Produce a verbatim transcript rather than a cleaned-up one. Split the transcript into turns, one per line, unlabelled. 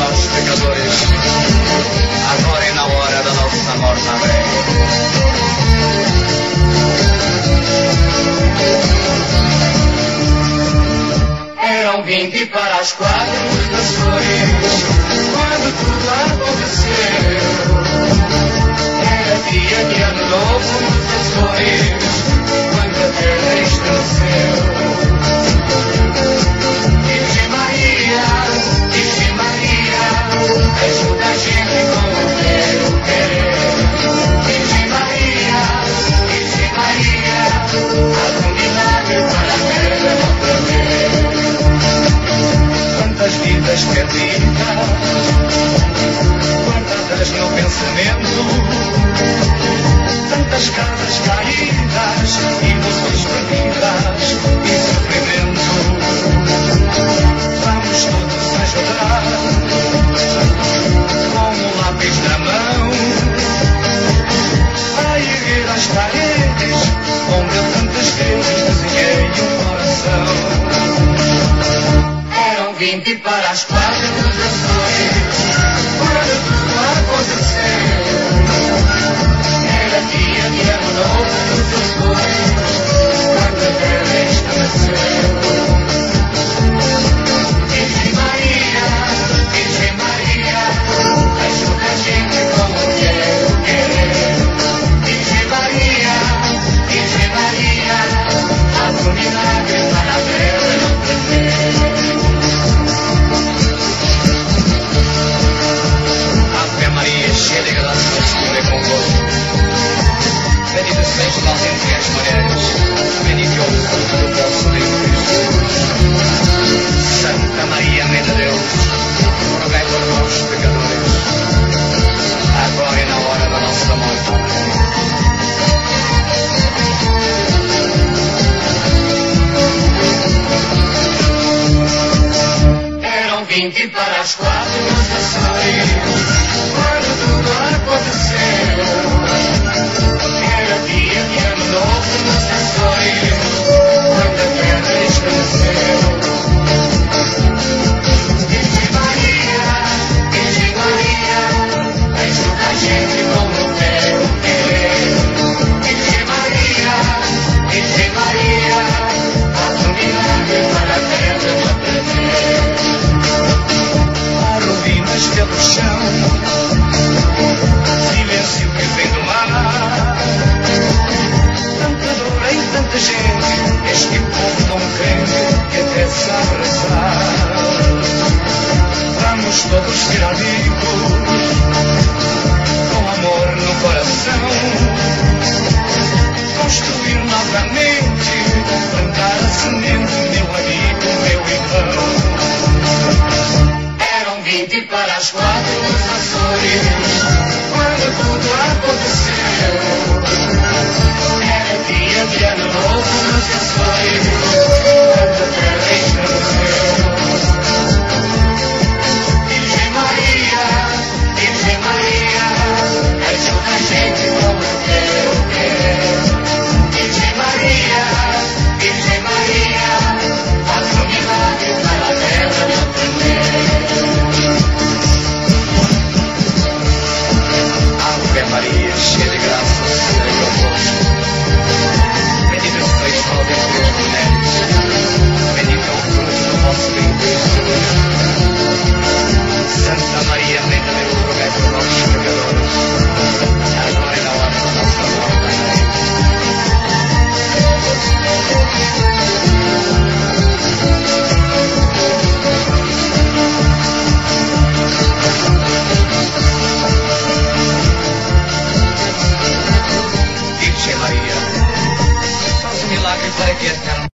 nós pecadores, agora e na hora da nossa morte. Amém. Eram vinte para as quatro estações, quando tudo aconteceu. Era dia de ano novo nos Açores, quando a terra estremeceu. Virgem Maria, Virgem Maria, ajuda a gente com o teu querer. Virgem Maria, Virgem Maria, faz um milagre para a terra outra vez. Quantas vidas perdidas, guardadas no pensamento, tantas casas caídas, ilusões perdidas e sofrimento. Vamos todos ajudar, com um lápis na mão, a erguer as paredes onde eu tantas vezes desenhei um coração. Eram vinte para as quatro dos Açores, quando tudo aconteceu. Era dia de ano novo nos Açores, quando a terra estremeceu. Virgem Maria, Virgem Maria, ajuda a gente como quero querer. Virgem Maria, Virgem Maria, faz um milagre para a terra não tremer. Ave Maria, cheia de graça, o Senhor é convosco. Bendita sois vós entre as mulheres, bendito é o fruto do vosso ventre, Jesus. Santa Maria, Mãe de Deus, rogai por nós, pecadores, agora e na hora da nossa morte. Eram vinte para as quatro nos Açores, quando tudo aconteceu. Era dia de ano novo nos Açores, quando a terra estremeceu. Virgem Maria, Virgem Maria, ajuda a gente como quero querer. Virgem Maria, Virgem Maria, faz um milagre para a terra não tremer. Há ruínas pelo chão, silêncio que vem do mar. Tanta dor em tanta gente, este povo tão crente que até sabe rezar. Vamos todos ser amigos, com amor no coração, construir novamente, plantar a semente.